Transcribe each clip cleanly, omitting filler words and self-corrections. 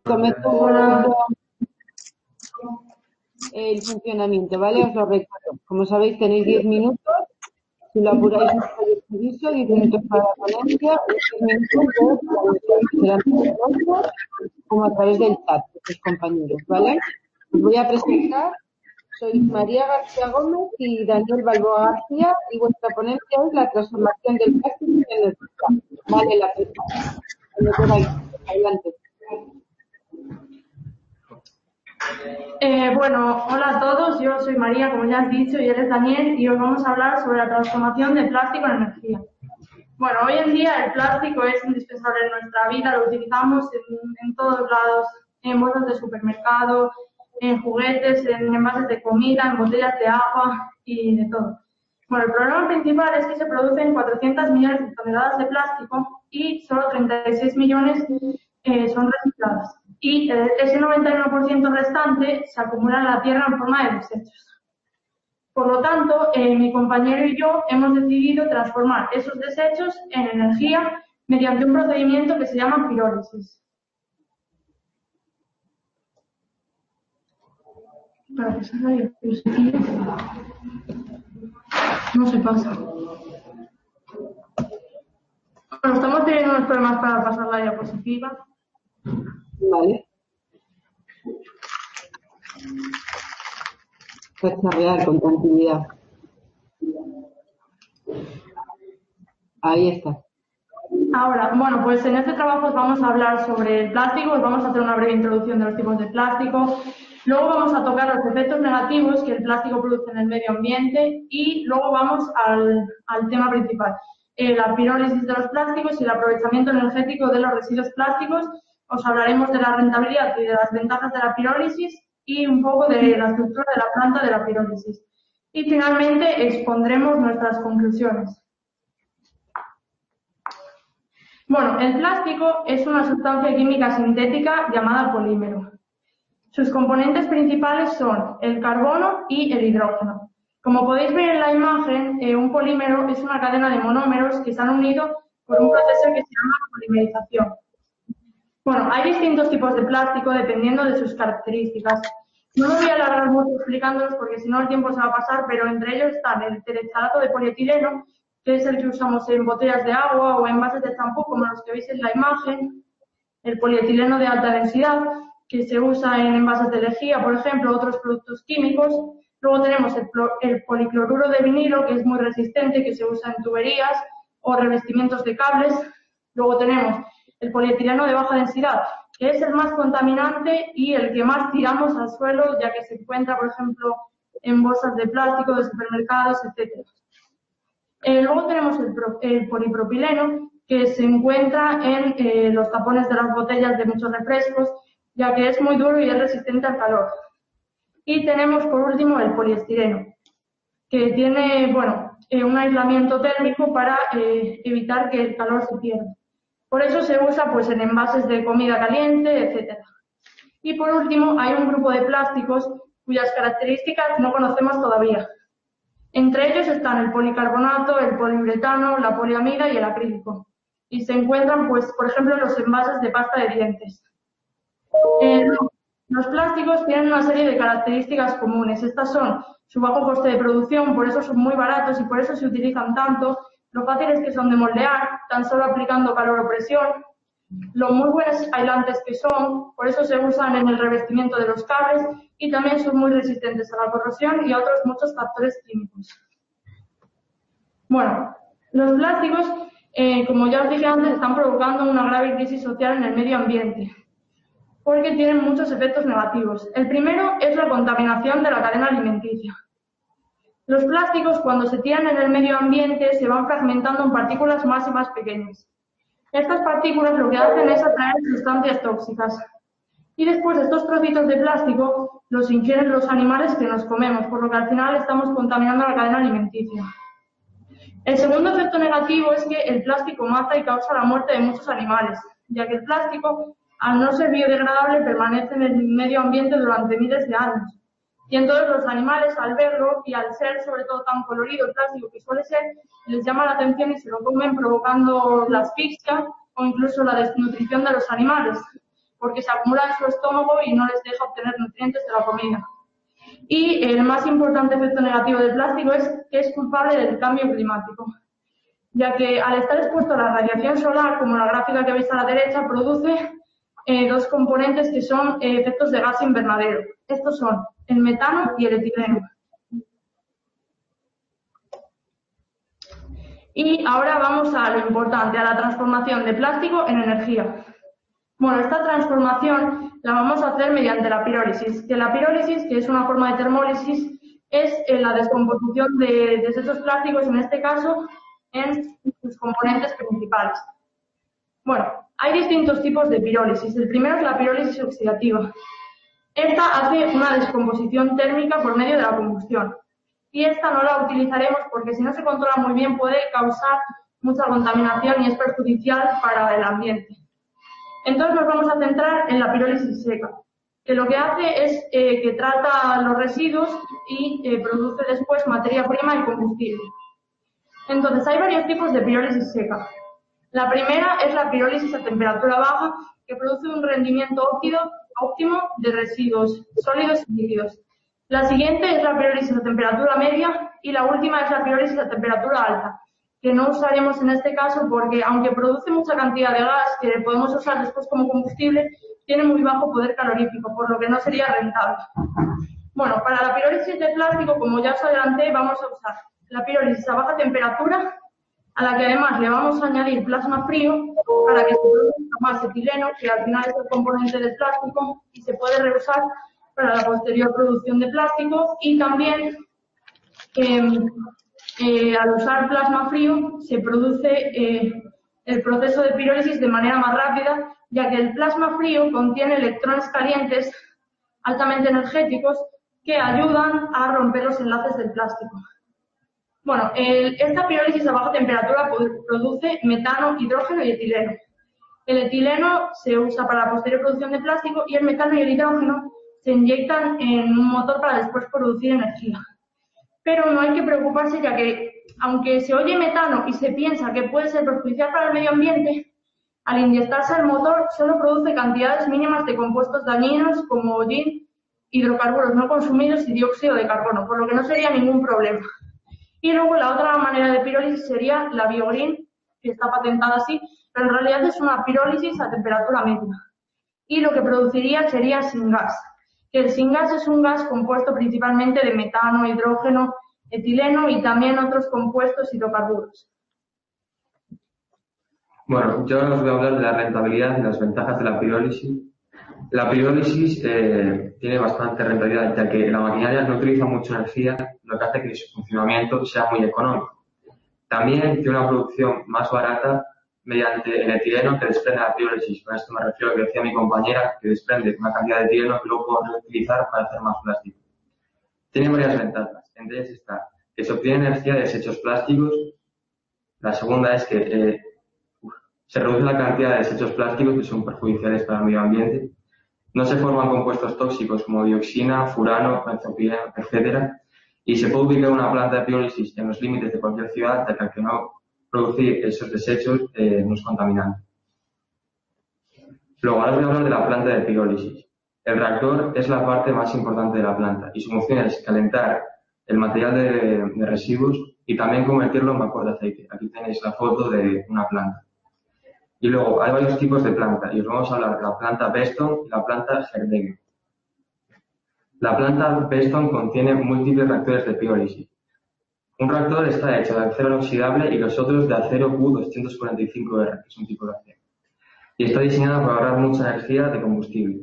comento un poco el funcionamiento, ¿vale? Os lo recuerdo. Como sabéis, tenéis 10 minutos. Si lo apuráis un poco de servicio, 10 minutos para la ponencia y 10 minutos delante de vosotros, como a través del chat de tus compañeros, ¿vale? Os voy a presentar. Soy María García Gómez y Daniel Balboa García y vuestra ponencia es la transformación del plástico en energía. Vale, la presentación. Cuando queráis. Adelante. Bueno, hola a todos, yo soy María, como ya has dicho, y eres Daniel, y hoy vamos a hablar sobre la transformación del plástico en energía. Bueno, hoy en día el plástico es indispensable en nuestra vida, lo utilizamos en todos lados, en bolsas de supermercado, en juguetes, en envases de comida, en botellas de agua y de todo. Bueno, el problema principal es que se producen 400 millones de toneladas de plástico y solo 36 millones son recicladas. Y ese 91% restante se acumula en la tierra en forma de desechos. Por lo tanto, mi compañero y yo hemos decidido transformar esos desechos en energía mediante un procedimiento que se llama pirólisis. Para que salga el diapositiva. No se pasa. Bueno, estamos teniendo unos problemas para pasar la diapositiva. Vale. Real con tranquilidad. Ahí está. Ahora, bueno, pues en este trabajo os vamos a hablar sobre el plástico, os vamos a hacer una breve introducción de los tipos de plástico, luego vamos a tocar los efectos negativos que el plástico produce en el medio ambiente y luego vamos al tema principal, la pirólisis de los plásticos y el aprovechamiento energético de los residuos plásticos. Os hablaremos de la rentabilidad y de las ventajas de la pirólisis y un poco de la estructura de la planta de la pirólisis. Y finalmente expondremos nuestras conclusiones. Bueno, el plástico es una sustancia química sintética llamada polímero. Sus componentes principales son el carbono y el hidrógeno. Como podéis ver en la imagen, un polímero es una cadena de monómeros que se han unido por un proceso que se llama polimerización. Bueno, hay distintos tipos de plástico dependiendo de sus características. No me voy a alargar mucho explicándolos porque si no el tiempo se va a pasar, pero entre ellos están el tereftalato de polietileno, que es el que usamos en botellas de agua o en envases de champú, como los que veis en la imagen, el polietileno de alta densidad, que se usa en envases de lejía, por ejemplo, otros productos químicos. Luego tenemos el policloruro de vinilo, que es muy resistente, que se usa en tuberías o revestimientos de cables. Luego tenemos el polietileno de baja densidad, que es el más contaminante y el que más tiramos al suelo, ya que se encuentra, por ejemplo, en bolsas de plástico, de supermercados, etc. Luego tenemos el polipropileno, que se encuentra en los tapones de las botellas de muchos refrescos, ya que es muy duro y es resistente al calor. Y tenemos, por último, el poliestireno, que tiene, un aislamiento térmico para evitar que el calor se pierda. Por eso se usa pues en envases de comida caliente, etc. Y por último, hay un grupo de plásticos cuyas características no conocemos todavía. Entre ellos están el policarbonato, el poliuretano, la poliamida y el acrílico. Y se encuentran, pues, por ejemplo, en los envases de pasta de dientes. Los plásticos tienen una serie de características comunes. Estas son su bajo coste de producción, por eso son muy baratos y por eso se utilizan tanto. Lo fáciles que son de moldear, tan solo aplicando calor o presión. Lo muy buenos aislantes que son, por eso se usan en el revestimiento de los cables y también son muy resistentes a la corrosión y a otros muchos factores químicos. Bueno, los plásticos, como ya os dije antes, están provocando una grave crisis social en el medio ambiente porque tienen muchos efectos negativos. El primero es la contaminación de la cadena alimenticia. Los plásticos, cuando se tiran en el medio ambiente, se van fragmentando en partículas más y más pequeñas. Estas partículas lo que hacen es atraer sustancias tóxicas. Y después estos trocitos de plástico los ingieren los animales que nos comemos, por lo que al final estamos contaminando la cadena alimenticia. El segundo efecto negativo es que el plástico mata y causa la muerte de muchos animales, ya que el plástico, al no ser biodegradable, permanece en el medio ambiente durante miles de años. Y entonces los animales, al verlo y al ser sobre todo tan colorido el plástico que suele ser, les llama la atención y se lo comen, provocando la asfixia o incluso la desnutrición de los animales. porque se acumula en su estómago y no les deja obtener nutrientes de la comida. Y el más importante efecto negativo del plástico es que es culpable del cambio climático, ya que al estar expuesto a la radiación solar, como la gráfica que veis a la derecha, produce dos componentes que son efectos de gas invernadero. Estos son el metano y el etileno. Y ahora vamos a lo importante, a la transformación de plástico en energía. Bueno, esta transformación la vamos a hacer mediante la pirólisis, que la pirólisis, que es una forma de termólisis, es la descomposición de desechos plásticos, en este caso, en sus componentes principales. Bueno, hay distintos tipos de pirólisis. El primero es la pirólisis oxidativa. Esta hace una descomposición térmica por medio de la combustión. Y esta no la utilizaremos porque si no se controla muy bien puede causar mucha contaminación y es perjudicial para el ambiente. Entonces nos vamos a centrar en la pirólisis seca, que lo que hace es que trata los residuos y produce después materia prima y combustible. Entonces hay varios tipos de pirólisis seca. La primera es la pirólisis a temperatura baja, que produce un rendimiento óptimo de residuos sólidos y líquidos. La siguiente es la pirólisis a temperatura media y la última es la pirólisis a temperatura alta, que no usaremos en este caso porque, aunque produce mucha cantidad de gas que podemos usar después como combustible, tiene muy bajo poder calorífico, por lo que no sería rentable. Bueno, para la pirólisis de plástico, como ya os adelanté, vamos a usar la pirólisis a baja temperatura, a la que además le vamos a añadir plasma frío para que se produzca más etileno, que al final es el componente del plástico y se puede reusar para la posterior producción de plástico. Y también al usar plasma frío se produce el proceso de pirólisis de manera más rápida, ya que el plasma frío contiene electrones calientes altamente energéticos que ayudan a romper los enlaces del plástico. Bueno, esta pirólisis a baja temperatura produce metano, hidrógeno y etileno. El etileno se usa para la posterior producción de plástico y el metano y el hidrógeno se inyectan en un motor para después producir energía. Pero no hay que preocuparse, ya que, aunque se oye metano y se piensa que puede ser perjudicial para el medio ambiente, al inyectarse al motor solo produce cantidades mínimas de compuestos dañinos como hollín, hidrocarburos no consumidos y dióxido de carbono, por lo que no sería ningún problema. Y luego la otra manera de pirólisis sería la biogreen, que está patentada así, pero en realidad es una pirólisis a temperatura media. Y lo que produciría sería syngas, que el syngas es un gas compuesto principalmente de metano, hidrógeno, etileno y también otros compuestos hidrocarburos. Bueno, yo ahora os voy a hablar de la rentabilidad y las ventajas de la pirólisis. La pirólisis tiene bastante rentabilidad, ya que la maquinaria no utiliza mucha energía, lo que hace que su funcionamiento sea muy económico. También tiene una producción más barata mediante el etileno que desprende la pirólisis. Con esto me refiero a lo que decía mi compañera, que desprende una cantidad de etileno que luego podemos utilizar para hacer más plástico. Tiene varias ventajas. Entre ellas está que se obtiene energía de desechos plásticos. La segunda es que se reduce la cantidad de desechos plásticos que son perjudiciales para el medio ambiente. No se forman compuestos tóxicos como dioxina, furano, benzopireno, etc. Y se puede ubicar una planta de pirólisis en los límites de cualquier ciudad, ya que al que no producir esos desechos no es contaminante. Luego, ahora voy a hablar de la planta de pirólisis. El reactor es la parte más importante de la planta y su función es calentar el material de residuos y también convertirlo en vapor de aceite. Aquí tenéis la foto de una planta. Y luego, hay varios tipos de planta y os vamos a hablar de la planta Beston y la planta Herdegen. La planta Beston contiene múltiples reactores de pirólisis. Un reactor está hecho de acero inoxidable y los otros de acero Q245R, que es un tipo de acero. Y está diseñada para ahorrar mucha energía de combustible.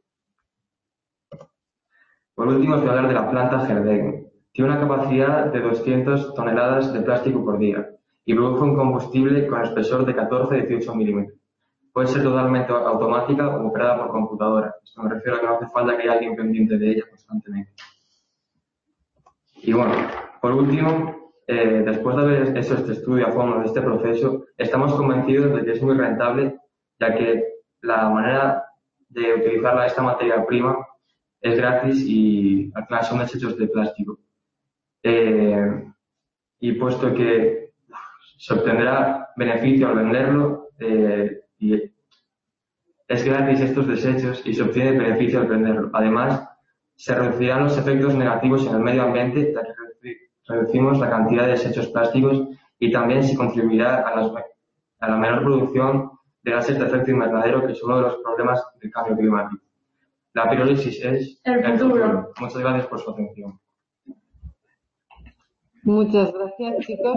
Por último, os voy a hablar de la planta Herdegen. Tiene una capacidad de 200 toneladas de plástico por día y produce un combustible con espesor de 14-18 milímetros. Puede ser totalmente automática o operada por computadora. Esto me refiero a que no hace falta que haya alguien pendiente de ella constantemente. Y bueno, por último, después de haber hecho este estudio a fondo de este proceso, estamos convencidos de que es muy rentable, ya que la manera de utilizar esta materia prima es gratis y al final son desechos de plástico. Y puesto que se obtendrá beneficio al venderlo y Es gratis estos desechos y se obtiene beneficio al venderlo. Además, se reducirán los efectos negativos en el medio ambiente, ya que reducimos la cantidad de desechos plásticos y también se contribuirá a la menor producción de gases de efecto invernadero, que es uno de los problemas del cambio climático. La pirólisis es el futuro. Muchas gracias por su atención. Muchas gracias, chicos.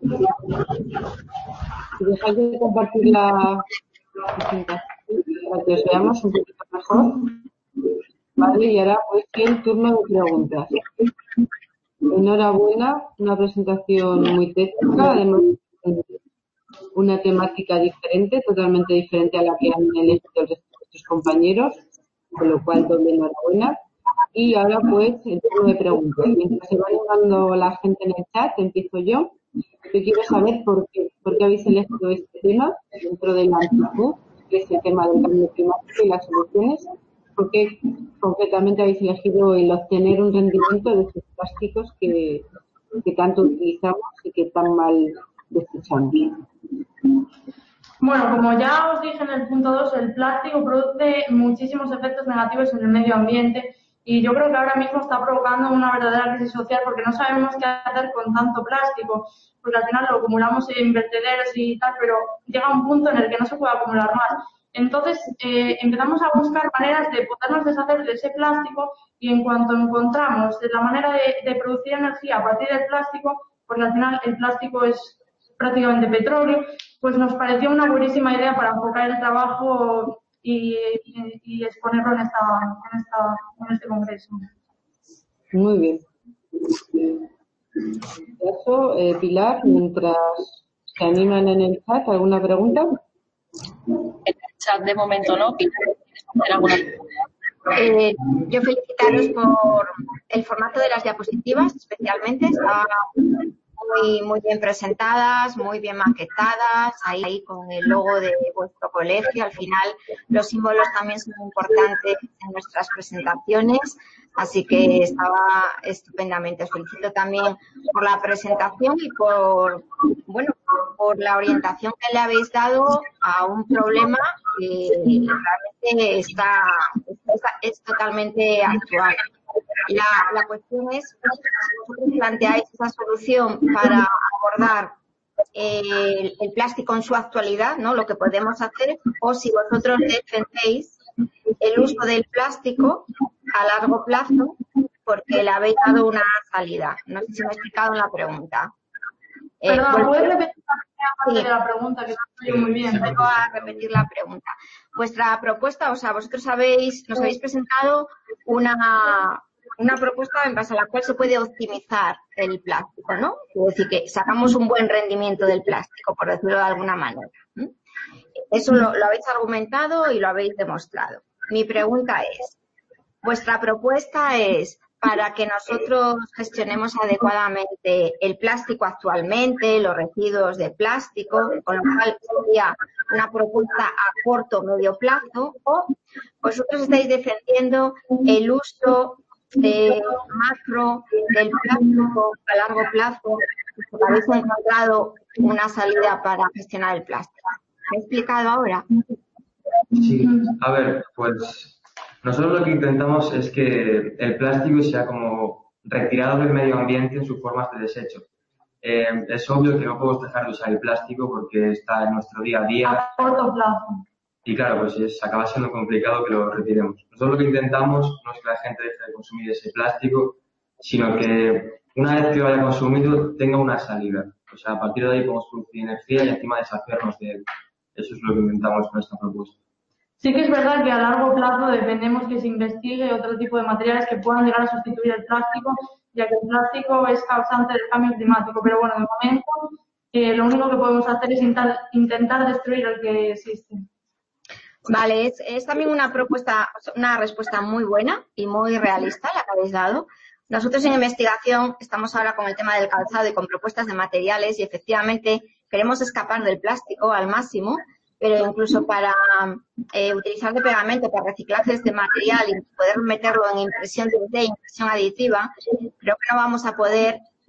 Si dejáis de compartir la presentación para que os veamos un poquito mejor. Vale, y ahora pues el turno de preguntas. Enhorabuena, una presentación muy técnica, además una temática diferente, totalmente diferente a la que han elegido el resto de nuestros compañeros, con lo cual doble enhorabuena. Y ahora pues el turno de preguntas. Mientras se va animando la gente en el chat, empiezo yo. Yo quiero saber por qué habéis elegido este tema dentro de la amplitud, que es el tema del cambio climático y las soluciones. ¿Por qué concretamente habéis elegido el obtener un rendimiento de esos plásticos que tanto utilizamos y que tan mal desechamos? Bueno, como ya os dije en el punto 2, el plástico produce muchísimos efectos negativos en el medio ambiente y yo creo que ahora mismo está provocando una verdadera crisis social porque no sabemos qué hacer con tanto plástico, porque al final lo acumulamos en vertederos y tal, pero llega un punto en el que no se puede acumular más. Entonces empezamos a buscar maneras de podernos deshacer de ese plástico y en cuanto encontramos la manera de producir energía a partir del plástico, porque al final el plástico es prácticamente petróleo, pues nos pareció una buenísima idea para enfocar el trabajo y exponerlo en este congreso. Muy bien. Eso, Pilar, mientras se animan en el chat, ¿alguna pregunta? En el chat de momento no. Pilar, ¿quieres hacer alguna pregunta? Yo felicitaros por el formato de las diapositivas, especialmente. Estaba muy bien presentadas, muy bien maquetadas, ahí con el logo de vuestro colegio. Al final, los símbolos también son importantes en nuestras presentaciones, así que estaba estupendamente. Os felicito también por la presentación y por la orientación que le habéis dado a un problema que realmente es totalmente actual. La cuestión es si vosotros planteáis esa solución para abordar el plástico en su actualidad, ¿no? Lo que podemos hacer, o si vosotros defendéis el uso del plástico a largo plazo porque le habéis dado una salida. No sé si me he explicado en la pregunta. Perdón, ¿puedes repetir la pregunta? Que no estoy muy bien. Vengo a repetir la pregunta. Vuestra propuesta, o sea, vosotros nos habéis presentado una propuesta en base a la cual se puede optimizar el plástico, ¿no? Es decir, que sacamos un buen rendimiento del plástico, por decirlo de alguna manera. Eso lo habéis argumentado y lo habéis demostrado. Mi pregunta es, vuestra propuesta es para que nosotros gestionemos adecuadamente el plástico actualmente, los residuos de plástico, con lo cual sería una propuesta a corto o medio plazo, o vosotros estáis defendiendo el uso macro del plástico a largo plazo, porque habéis encontrado una salida para gestionar el plástico. ¿Me he explicado ahora? Sí, a ver, pues nosotros lo que intentamos es que el plástico sea como retirado del medio ambiente en sus formas de desecho. Es obvio que no podemos dejar de usar el plástico porque está en nuestro día a día. A corto plazo. Y claro, pues acaba siendo complicado que lo retiremos. Nosotros lo que intentamos no es que la gente deje de consumir ese plástico, sino que una vez que lo haya consumido tenga una salida. O sea, a partir de ahí podemos producir energía y encima deshacernos de él. Eso es lo que intentamos con esta propuesta. Sí que es verdad que a largo plazo dependemos que se investigue otro tipo de materiales que puedan llegar a sustituir el plástico, ya que el plástico es causante del cambio climático. Pero bueno, de momento lo único que podemos hacer es intentar destruir el que existe. Vale, es también una respuesta muy buena y muy realista la que habéis dado. Nosotros en investigación estamos ahora con el tema del calzado y con propuestas de materiales y efectivamente queremos escapar del plástico al máximo, pero incluso para utilizar de pegamento para reciclajes de material y poder meterlo en impresión 3D, impresión aditiva, creo que no vamos a poder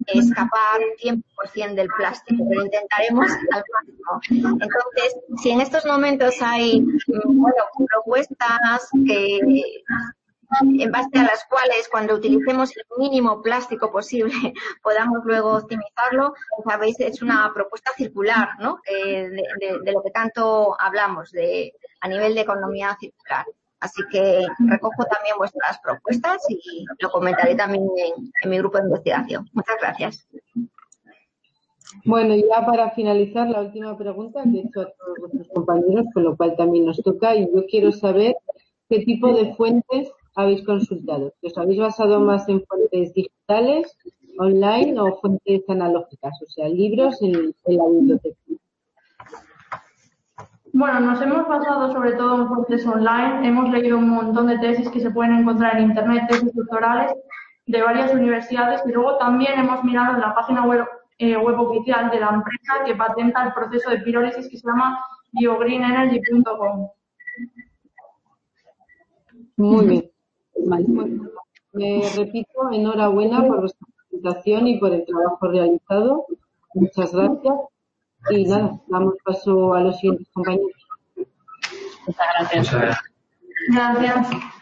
escapar 100% del plástico, pero intentaremos al máximo. Entonces, si en estos momentos hay, propuestas que en base a las cuales cuando utilicemos el mínimo plástico posible podamos luego optimizarlo, sabéis, es una propuesta circular, ¿no? De lo que tanto hablamos a nivel de economía circular. Así que recojo también vuestras propuestas y lo comentaré también en mi grupo de investigación. Muchas gracias. Bueno, y ya para finalizar, la última pregunta que he hecho a todos nuestros compañeros, con lo cual también nos toca, y yo quiero saber qué tipo de fuentes habéis consultado. ¿Os habéis basado más en fuentes digitales, online o fuentes analógicas? O sea, libros en la biblioteca. Bueno, nos hemos basado sobre todo en fuentes online. Hemos leído un montón de tesis que se pueden encontrar en Internet, tesis doctorales de varias universidades, y luego también hemos mirado en la página web oficial de la empresa que patenta el proceso de pirólisis, que se llama biogreenenergy.com. Muy bien. Vale. Bueno, me repito, enhorabuena por vuestra presentación y por el trabajo realizado. Muchas gracias. Y nada, damos paso a los siguientes compañeros. Muchas gracias. Gracias.